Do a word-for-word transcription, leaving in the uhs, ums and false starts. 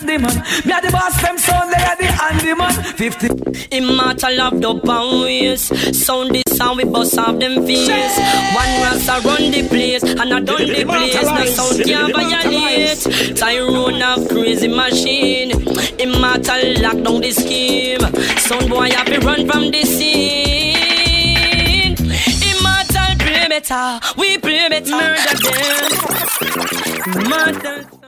the man. Me a the boss, them sound they are the handyman. Fifty. Immortal of the powers. Sound this sound we bust off them fears. One rasta run the place and I done the place. No sound can't violate. Tyrone of crazy machine. Immortal lock down the scheme. Sound boy have to run from the scene. Immortal play better. We play better. Murder them. Immortal.